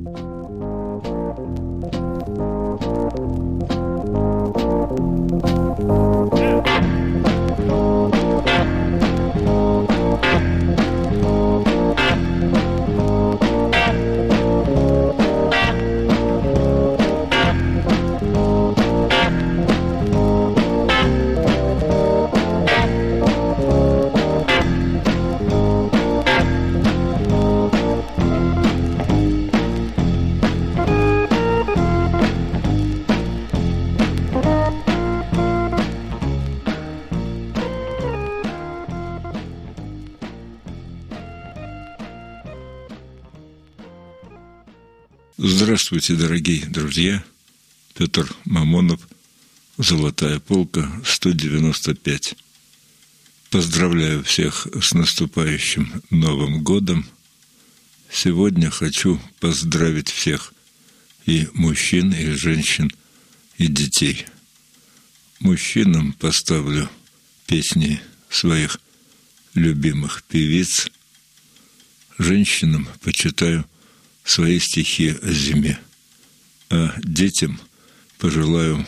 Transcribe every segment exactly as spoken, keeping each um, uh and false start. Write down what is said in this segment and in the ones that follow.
Здравствуйте, дорогие друзья. Петр Мамонов, «Золотая полка», сто девяносто пять. Поздравляю всех с наступающим Новым годом. Сегодня хочу поздравить всех, и мужчин, и женщин, и детей. Мужчинам поставлю песни своих любимых певиц. Женщинам почитаю свои стихи о зиме, а детям пожелаю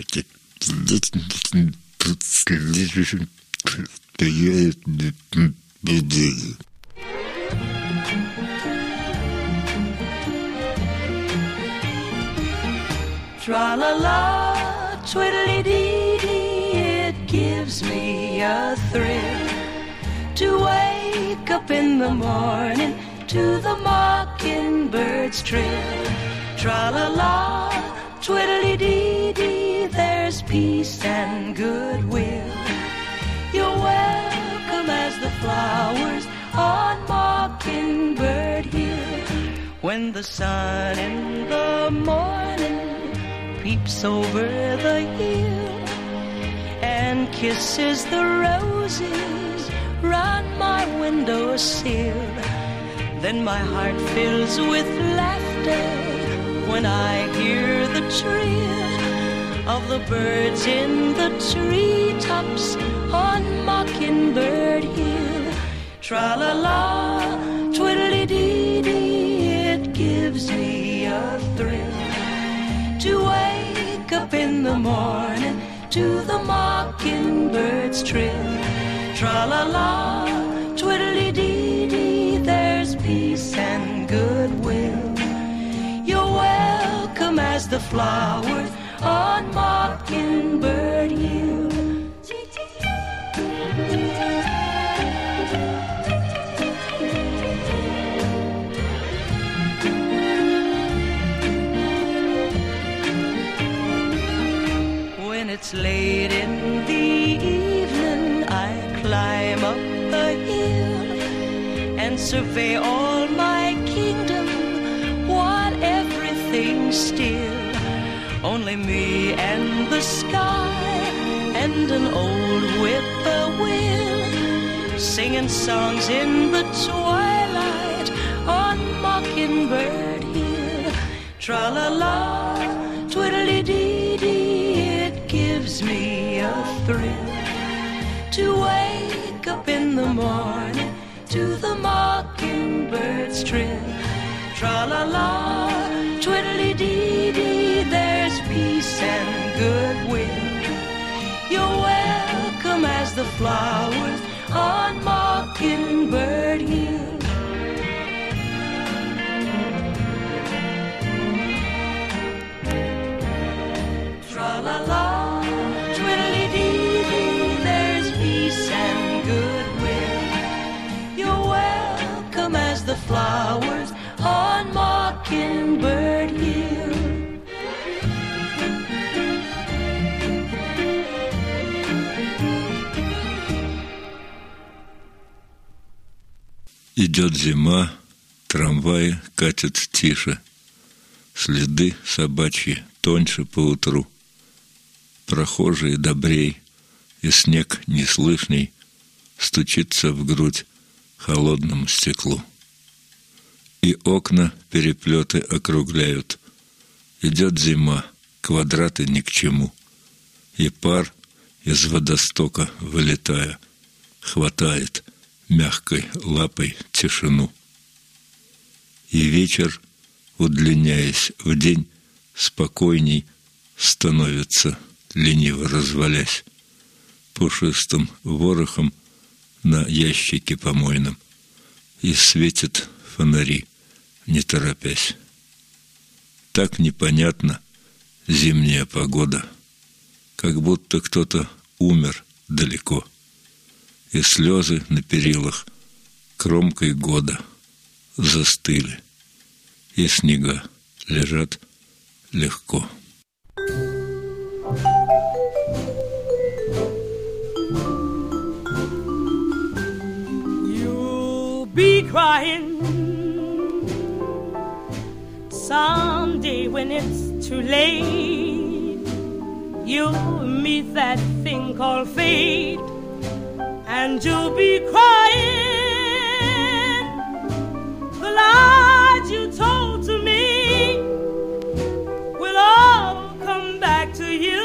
Tra-la-la, twiddly-dee-dee, it gives me a thrill to wake up in the morning to the mockingbird's trill. Tra-la-la, twiddly-dee-dee, there's peace and goodwill. You're welcome as the flowers on Mockingbird Hill. When the sun in the morning peeps over the hill and kisses the roses round my windowsill, then my heart fills with laughter when I hear the trill of the birds in the treetops on Mockingbird Hill. Tra-la-la, twiddly-dee-dee, it gives me a thrill to wake up in the morning to the mockingbird's trill. Tra-la-la, twiddly-dee-dee, there's peace and goodwill. You're welcome as the flowers on Mockingbird Hill. When it's late in the evening, I climb up the hill and survey all my kingdom while everything's still. Only me and the sky and an old whippoorwill singing songs in the twilight on Mockingbird Hill. Tra-la-la, twiddly-dee-dee, it gives me a thrill to wake up in the morning to the mockingbird's trill. Tra-la-la, twiddly-dee-dee, there's peace and goodwill. You're welcome as the flowers on Mockingbird Hill. Tra-la-la, twiddly-dee-dee, there's peace and goodwill. You're welcome as the flowers on Mockingbird Hill. Идет зима, трамваи катят тише, следы собачьи тоньше поутру. Прохожие добрей, и снег неслышный стучится в грудь холодному стеклу. И окна переплеты округляют. Идет зима, квадраты ни к чему. И пар из водостока, вылетая, хватает мягкой лапой тишину. И вечер удлиняясь в день, спокойней становится, лениво развалясь, пушистым ворохом на ящике помойном, и светят фонари, не торопясь. Так непонятна зимняя погода, как будто кто-то умер далеко, и слезы на перилах кромкой года застыли, и снега лежат легко. You'll be crying someday when it's too late. You'll meet that thing called fate, and you'll be crying the lies you told to me will all come back to you.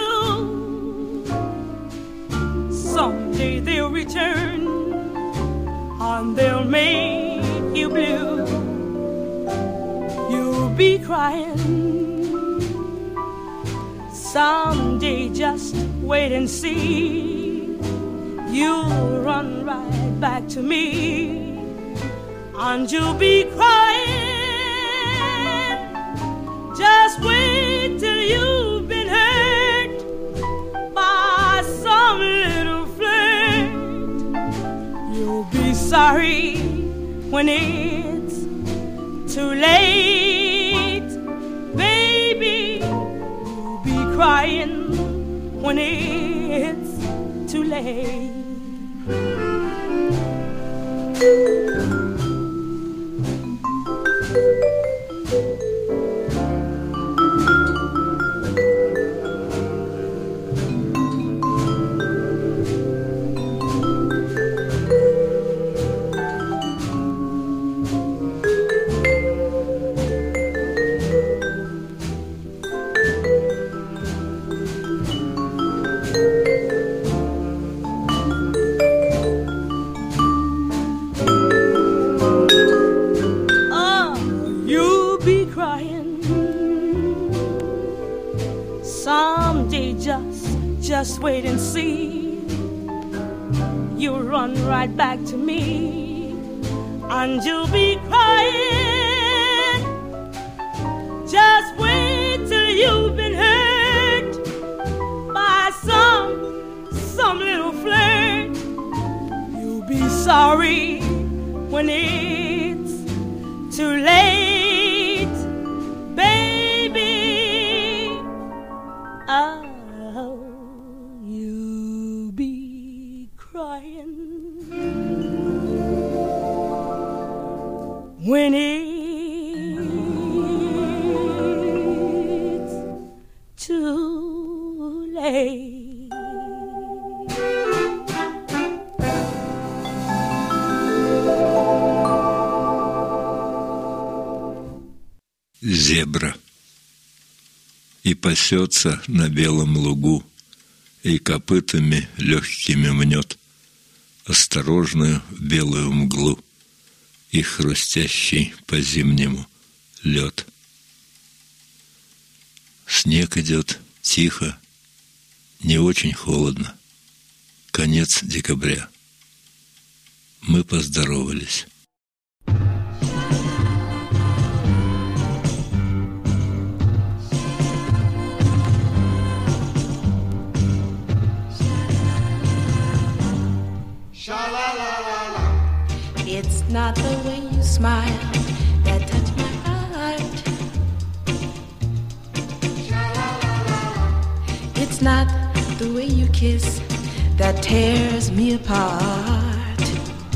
Someday they'll return and they'll make you blue. You'll be crying someday, just wait and see. You'll run right back to me, and you'll be crying. Just wait till you've been hurt by some little flirt. You'll be sorry when it's too late, baby. You'll be crying when it's too late. Just wait and see. You'll run right back to me, and you'll be crying. Just wait till you've been hurt by some, some little flirt. You'll be sorry when it's too late, baby. Oh, when it's too late. Зебра и пасется на белом лугу, и копытами легкими мнет осторожную белую мглу и хрустящий по-зимнему лед. Снег идет тихо, не очень холодно. Конец декабря. Мы поздоровались. It's not the way you smile that touched my heart. It's not the way you kiss that tears me apart.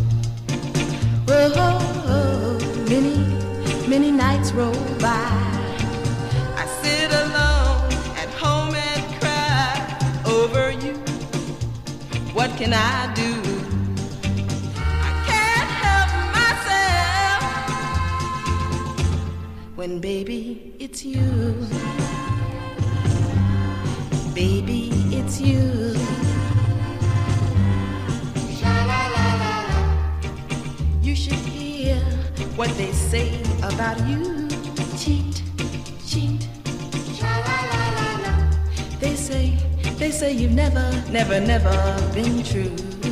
Oh, many, many nights roll by. I sit alone at home and cry over you. What can I do? When baby, it's you. Baby, it's you. You should hear what they say about you. Cheat say you've never, never, never been true.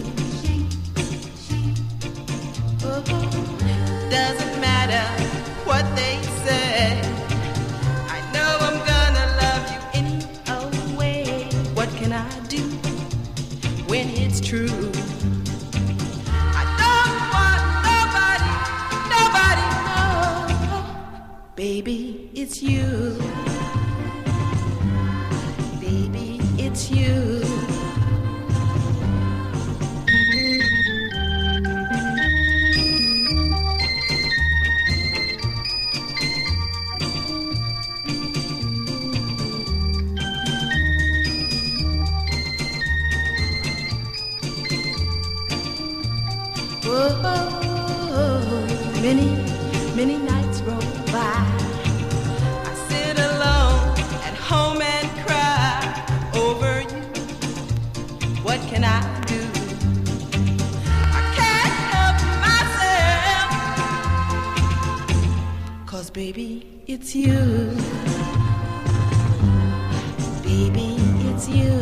Oh, doesn't matter what they say. I know I'm gonna love you any old way. What can I do when it's true? I don't want nobody, nobody, no. Baby, it's you. Baby, it's you. Oh, many, many nights roll by. I sit alone at home and cry over you. What can I do? I can't help myself. 'Cause baby, it's you. Baby, it's you.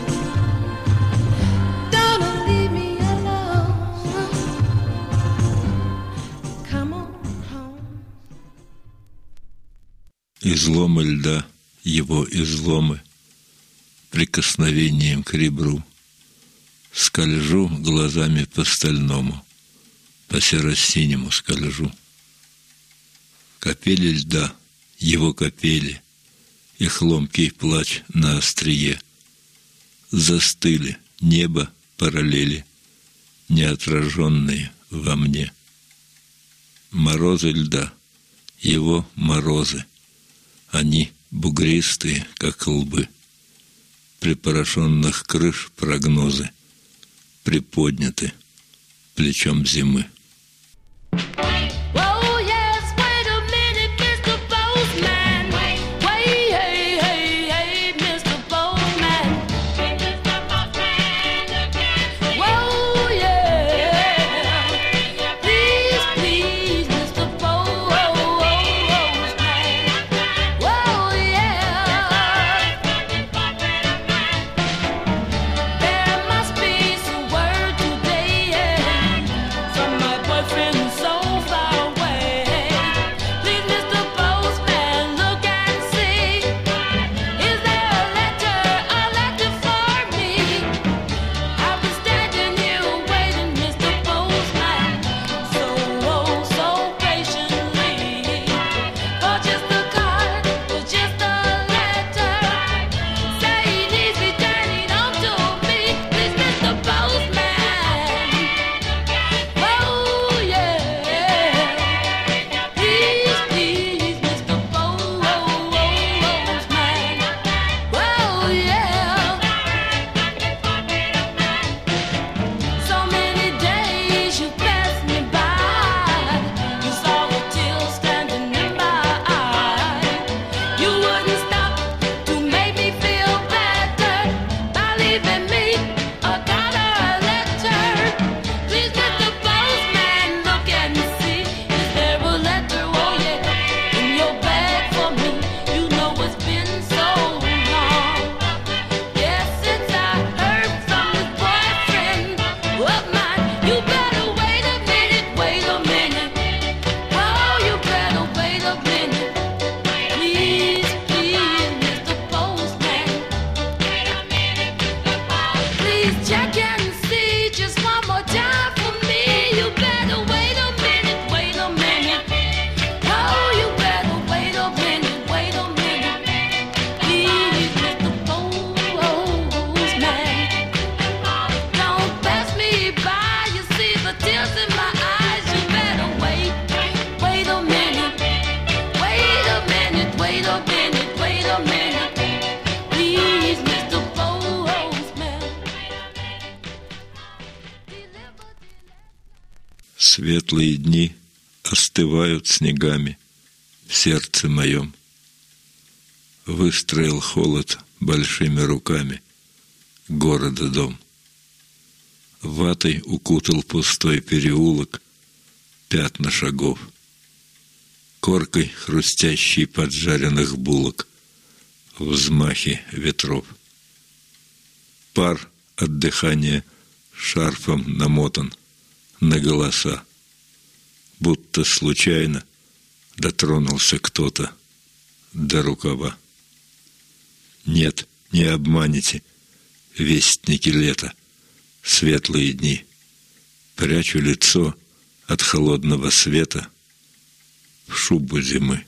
Изломы льда, его изломы, прикосновением к ребру. Скольжу глазами по стальному, по серо-синему скольжу. Капели льда, его капели, их ломкий плач на острие. Застыли небо параллели, неотраженные во мне. Морозы льда, его морозы, они бугристые, как лбы, припорошенных крыш прогнозы, приподняты плечом зимы. Светлые дни остывают снегами в сердце моем. Выстроил холод большими руками города дом. Ватой укутал пустой переулок, пятна шагов. Коркой хрустящей поджаренных булок, взмахи ветров. Пар от дыхания шарфом намотан на голоса, будто случайно дотронулся кто-то до рукава. Нет, не обманете, вестники лета, светлые дни. Прячу лицо от холодного света в шубу зимы.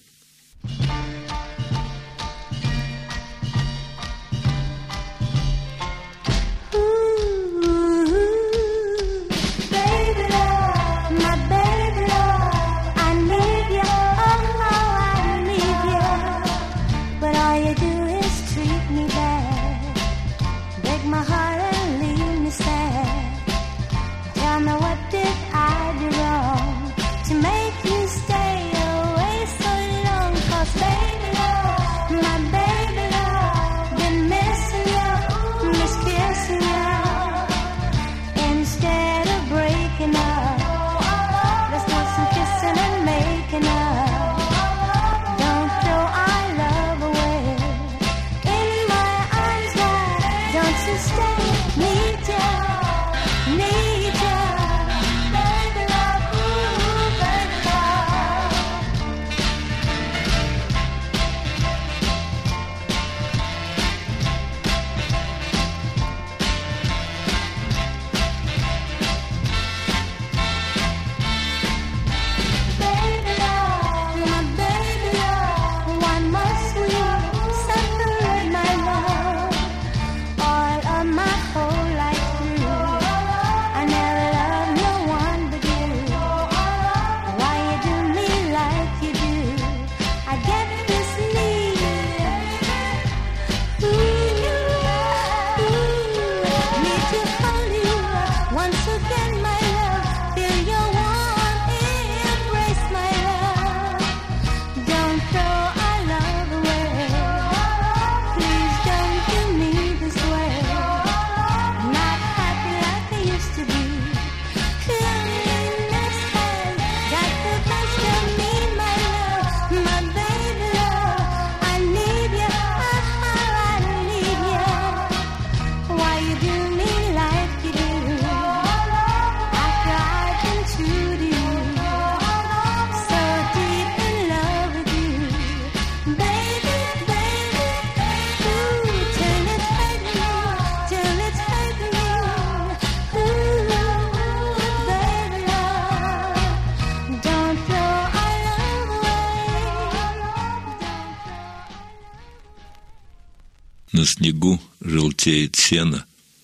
На снегу желтеет сено,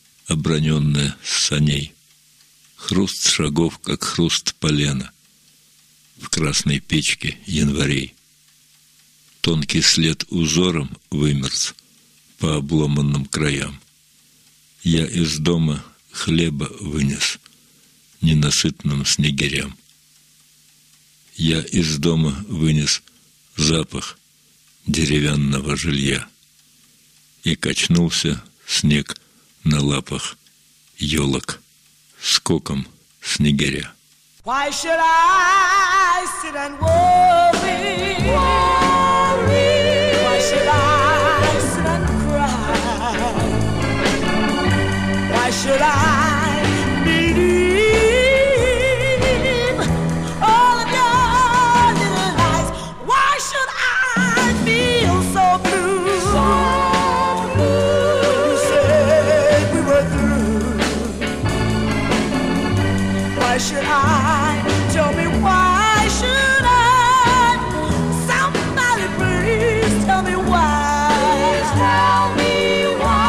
оброненное с саней. Хруст шагов, как хруст полена в красной печке январей. Тонкий след узором вымерз по обломанным краям. Я из дома хлеба вынес ненасытным снегирям. Я из дома вынес запах деревянного жилья. И качнулся снег на лапах елок скоком снегиря. Why should I sit and worry? Worry. Why should I sit and cry? Why should I believe all of your little lies? Why should I feel so blue? So why should I? Tell me why should I? Somebody please tell me why. Please tell me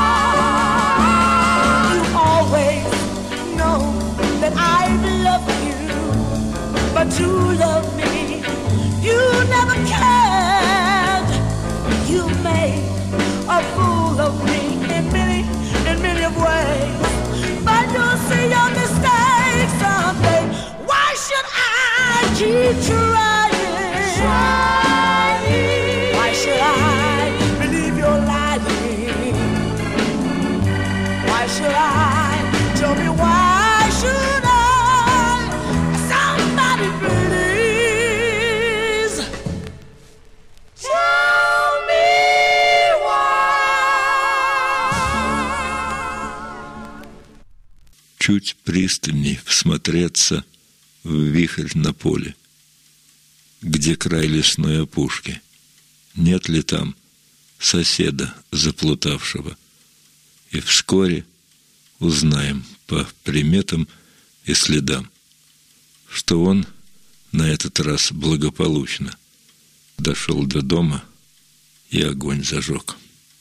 why. You always know that I love you, but you love me, you never cared. You made a fool of me in many, in many ways, but you'll see your mistakes someday. Why should I keep trying? Trying. Why should I believe you're lying? Why should I? Tell me why should I? Somebody please tell me why. чуть пристальней всмотреться в вихрь на поле, где край лесной опушки. Нет ли там соседа заплутавшего? И вскоре узнаем по приметам и следам, что он на этот раз благополучно дошел до дома и огонь зажег.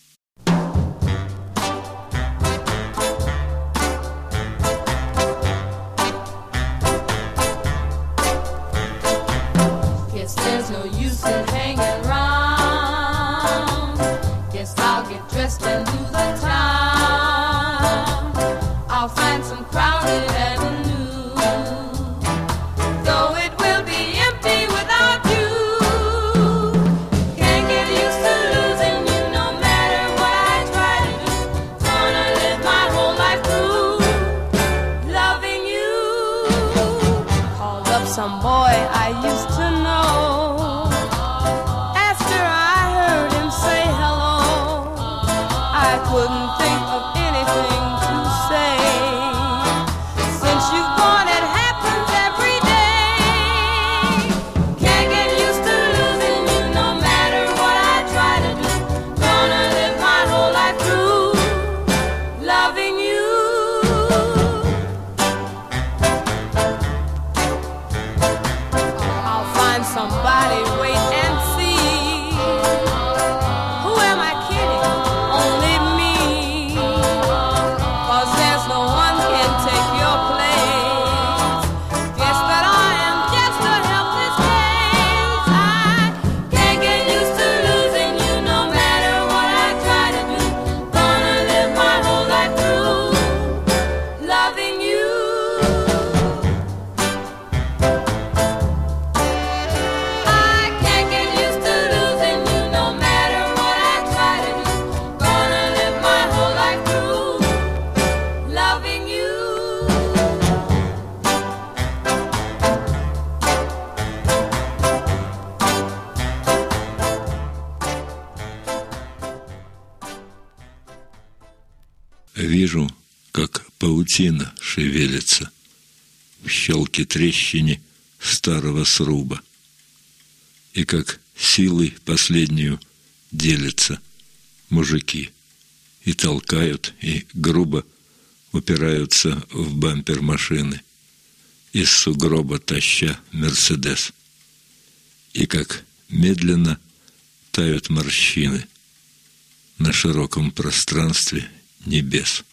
Some boy I used to know. After I heard him say hello, I couldn't think of anything to say. Since you've gone, it happens every day. Can't get used to losing you, no matter what I try to do. Gonna live my whole life through loving you. Somebody wait and see. Who am I kidding? Only me. 'Cause there's no one can take your place. Guess that I am just a helpless case. I can't get used to losing you, no matter what I try to do. Gonna live my whole life through loving you. Вижу, как паутина шевелится в щелке трещине старого сруба, и как силой последнюю делятся мужики и толкают, и грубо упираются в бампер машины, из сугроба таща «Мерседес», и как медленно тают морщины на широком пространстве небес.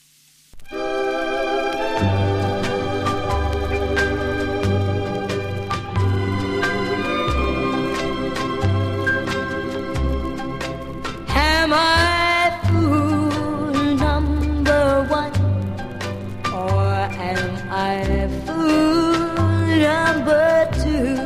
Am I fool number one, or am I fool number two?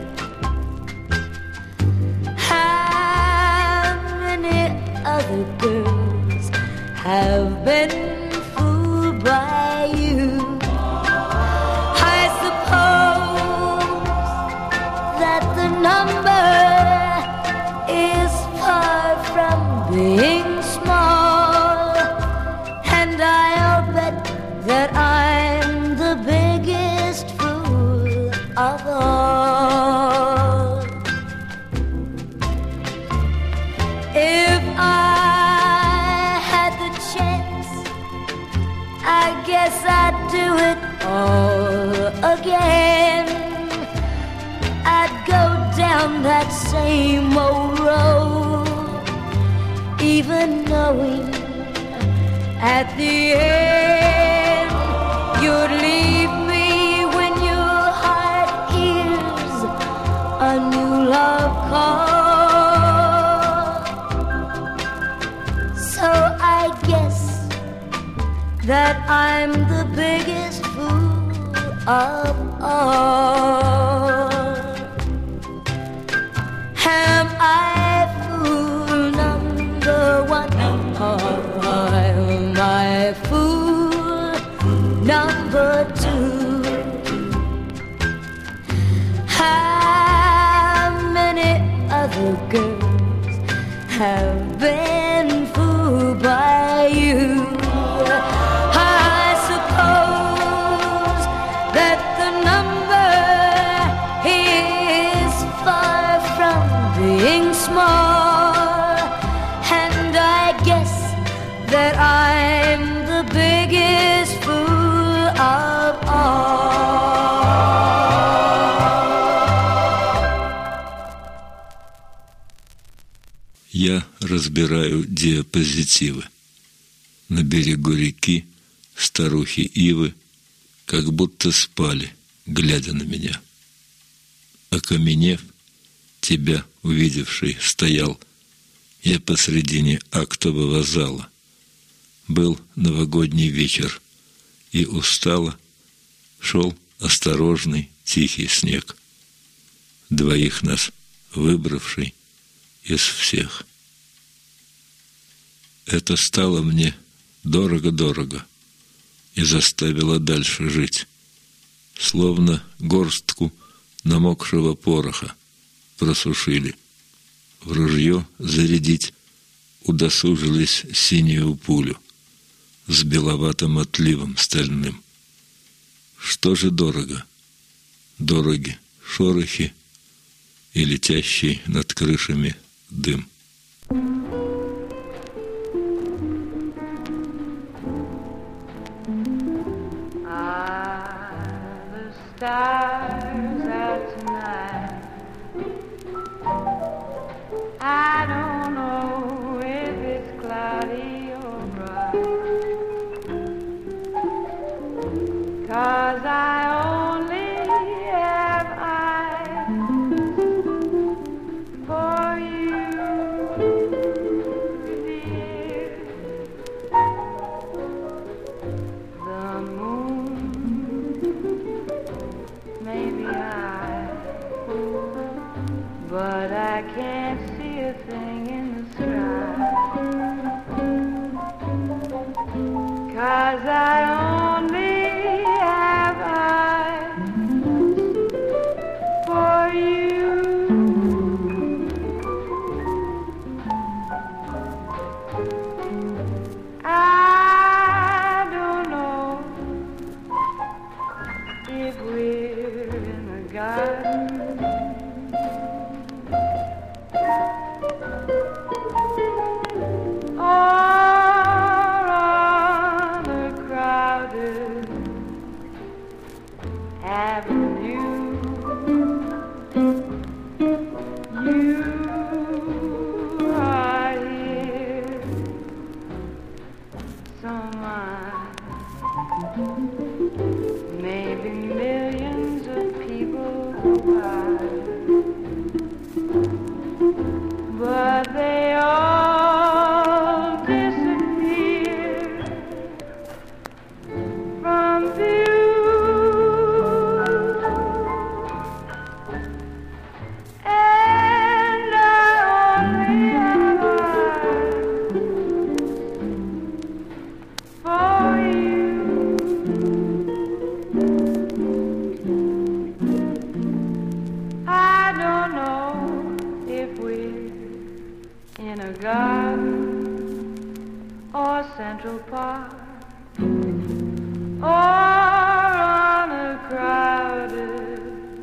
How many other girls have been fooled by you? I suppose that the number is far from being small, and I'll bet that I'm the biggest fool of all. If I had the chance, I guess I'd do it all again. I'd go down that same old road, even knowing at the end you'd leave me when your heart hears a new love call. So I guess that I'm the biggest fool of all. Am I fool number one, or am I fool number two? How many other girls have been fooled by you? I suppose small, and I guess that I'm the biggest fool of all. Я разбираю диапозитивы. На берегу реки старухи ивы как будто спали, глядя на меня. Окаменев, тебя, увидевший, стоял я посредине актового зала. Был новогодний вечер, и устало шел осторожный тихий снег, двоих нас выбравший из всех. Это стало мне дорого-дорого и заставило дальше жить, словно горстку намокшего пороха просушили. В ружье зарядить удосужились синюю пулю с беловатым отливом стальным. Что же дорого? Дороги шорохи и летящий над крышами дым. Stars out tonight. I don't know if it's cloudy or bright, 'cause I only have eyes for you, dear. The moon maybe I, but I can't see a thing in the sky, 'cause I only have eyes for you. I don't know if we're in a garden or on a crowded avenue. You are here, so mine. Maybe millions of people go by, but they all disappear from view. And I only have eyes for you. I don't know if we're in a garden or Central Park or on a crowded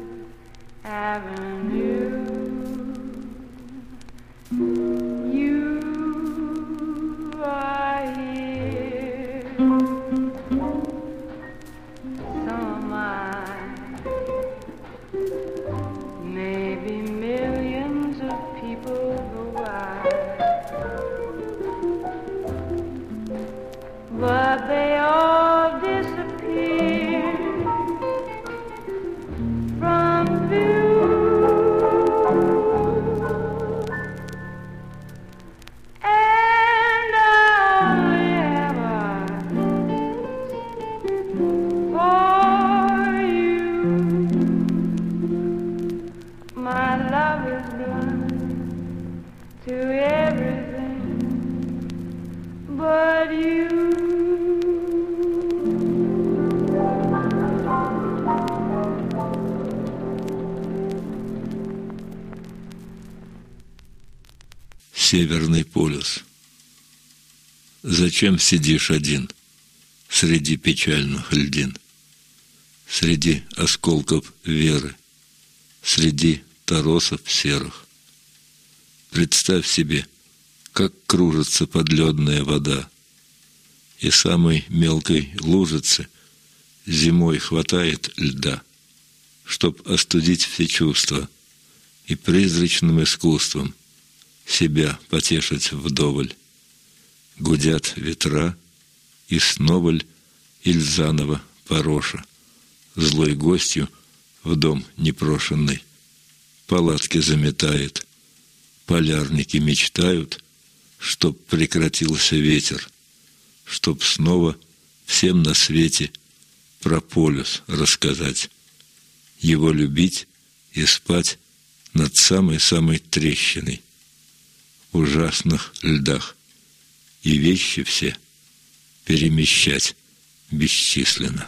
avenue. You are here, so am I. Maybe millions of people go by, but they all disappear from view. And I only have eyes for you. My love is blind to everything but you. Северный полюс. Зачем сидишь один среди печальных льдин, среди осколков веры, среди торосов серых? Представь себе, как кружится подледная вода, и самой мелкой лужицы зимой хватает льда, чтоб остудить все чувства и призрачным искусством себя потешить вдоволь. Гудят ветра, и снова ль иль заново пороша злой гостью в дом непрошенный палатки заметает. Полярники мечтают, чтоб прекратился ветер, чтоб снова всем на свете про полюс рассказать, его любить и спать над самой-самой трещиной в ужасных льдах и вещи все перемещать бесчисленно.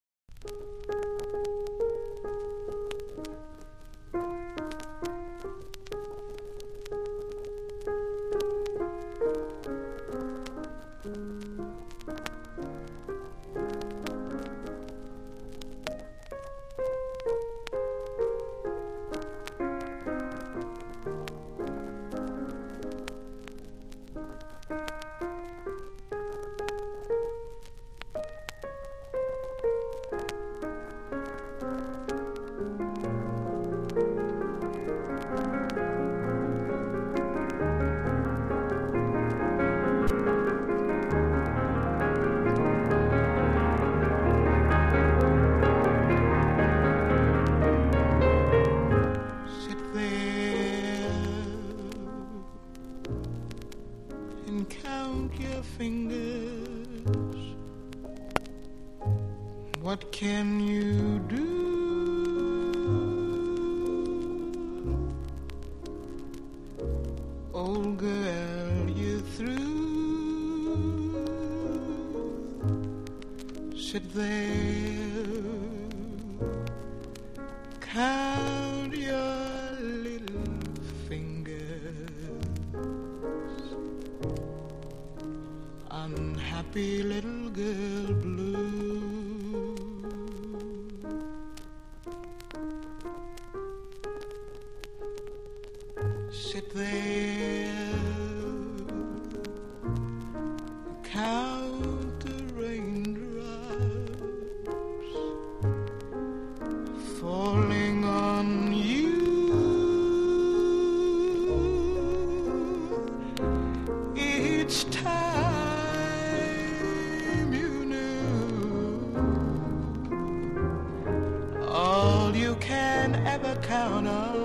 What can you do? Old girl, you're through. Sit there, count your little fingers. Unhappy little girl blue. Sit there, count the raindrops falling on you. Each time you knew all you can ever count on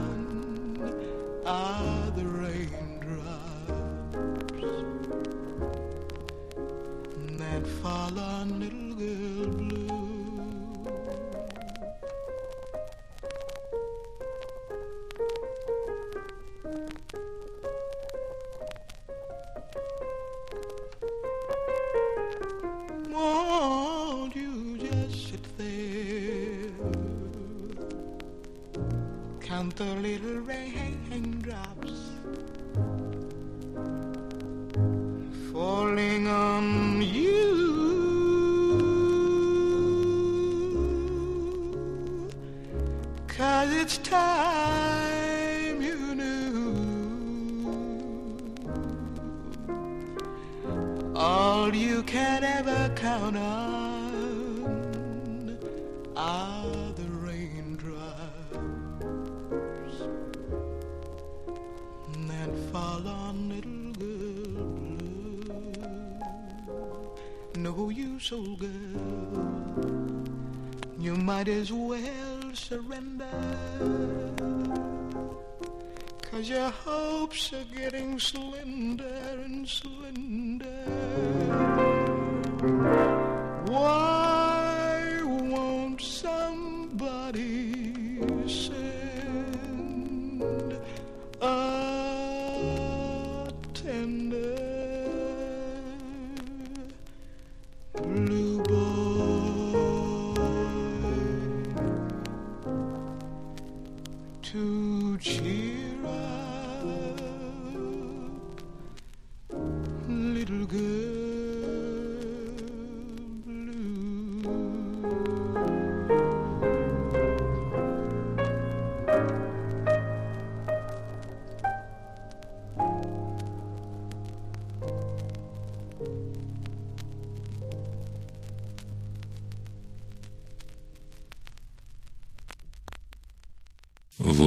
are the raindrops that fall on little girl blue. Won't you just sit there, count the little raindrops falling on you. 'Cause it's time you knew all you can ever count on are the raindrops that fall on little girl blue. No use, old girl, you might as well surrender, 'cause your hopes are getting slender and slender. Why won't somebody send a tender blue boy to cheer up little girl?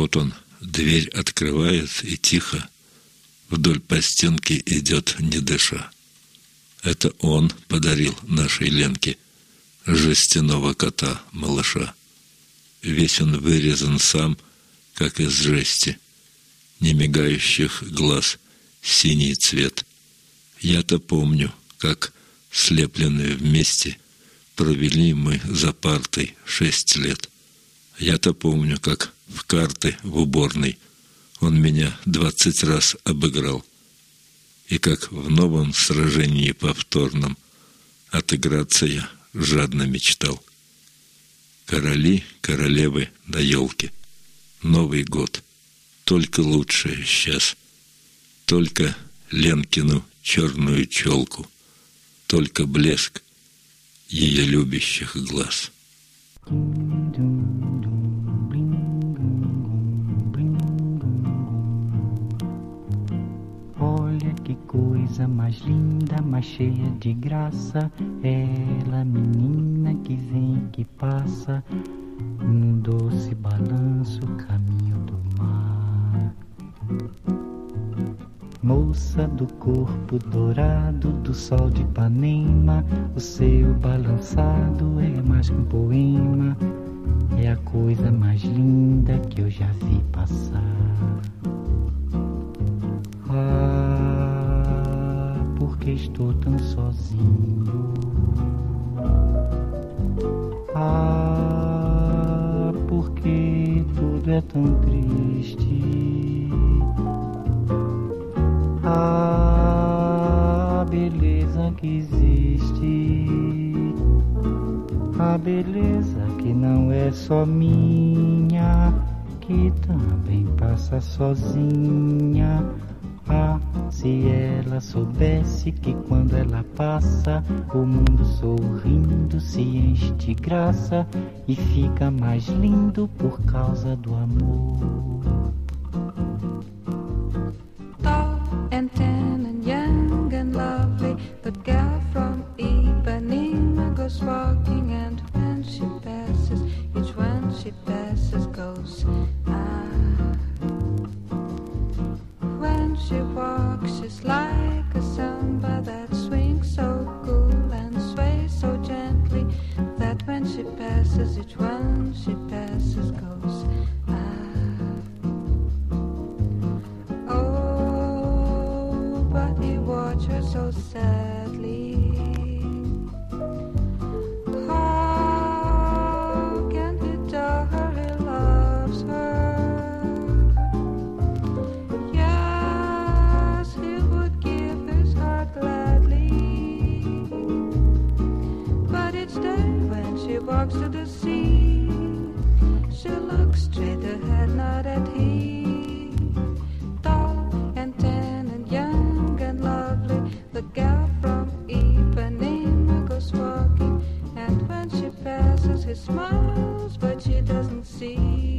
Вот он дверь открывает и тихо вдоль по стенке идет, не дыша. Это он подарил нашей Ленке жестяного кота-малыша. Весь он вырезан сам, как из жести, не мигающих глаз синий цвет. Я-то помню, как, слепленные вместе, провели мы за партой шесть лет. Я-то помню, как в карты в уборной он меня двадцать раз обыграл, и как в новом сражении повторном отыграться я жадно мечтал. Короли, королевы на елке, Новый год, только лучшее сейчас, только Ленкину черную челку, только блеск ее любящих глаз. Olha que coisa mais linda, mais cheia de graça, ela, menina que vem, que passa, num doce balanço, caminho do mar. Moça do corpo dourado do sol de Ipanema, o seu balançado é mais que um poema, é a coisa mais linda que eu já vi passar. Ah, porque estou tão sozinho. Ah, porque tudo é tão triste. A beleza que existe, a beleza que não é só minha, que também passa sozinha. Ah, se ela soubesse que quando ela passa, o mundo sorrindo se enche de graça e fica mais lindo por causa do amor. And tan and young and lovely, the girl from Ipanema goes walking, and when she passes, each one she passes goes ah. When she walks, she's like a samba that swings so cool and sways so gently, that when she passes, each one she passes goes ah. Watch her so sadly. How can he tell her he loves her? Yes, he would give his heart gladly. But each day when she walks to the sea, she looks straight ahead, not at he. Tall and tan and young and lovely, the girl from Ipanema goes walking, and when she passes, he smiles, but she doesn't see.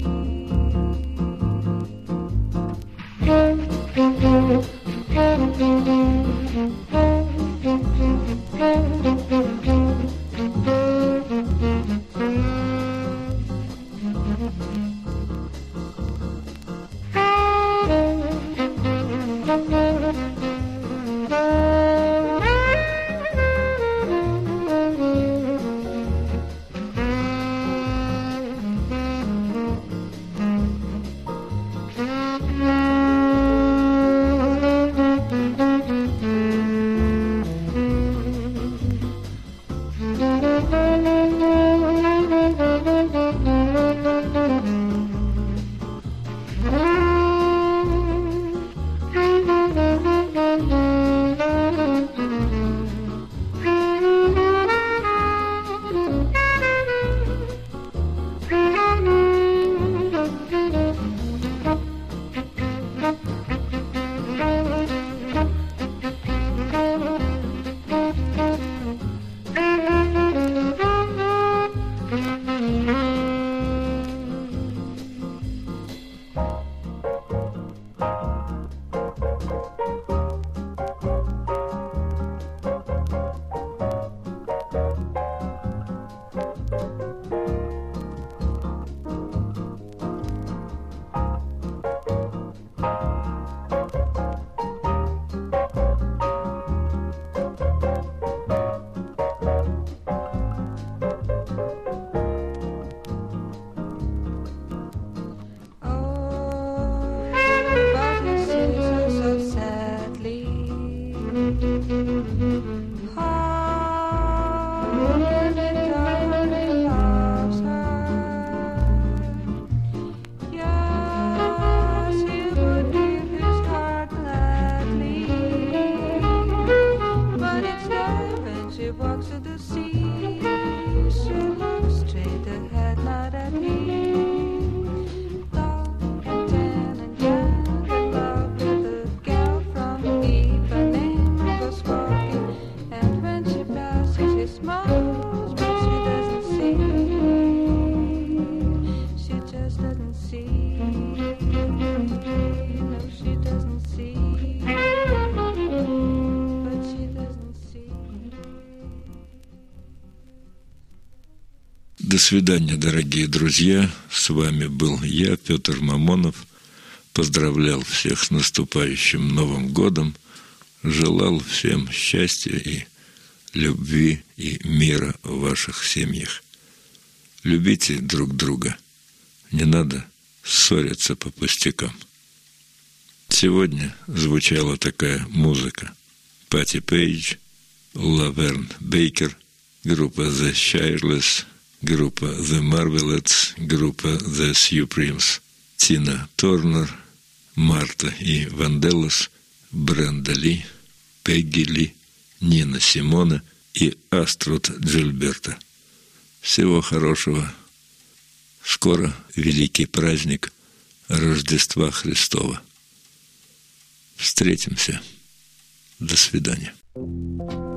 до свидания, дорогие друзья. С вами был я, Петр Мамонов. Поздравлял всех с наступающим Новым годом. Желал всем счастья и любви и мира в ваших семьях. Любите друг друга. Не надо ссориться по пустякам. Сегодня звучала такая музыка. Патти Пейдж, Лаверн Бейкер, группа The Shirelles, группа The Marvelettes, группа The Supremes, Тина Торнер, Марта и Ванделлос, Бренда Ли, Пегги Ли, Нина Симоне и Аструд Джильберта. Всего хорошего. Скоро великий праздник Рождества Христова. Встретимся. До свидания.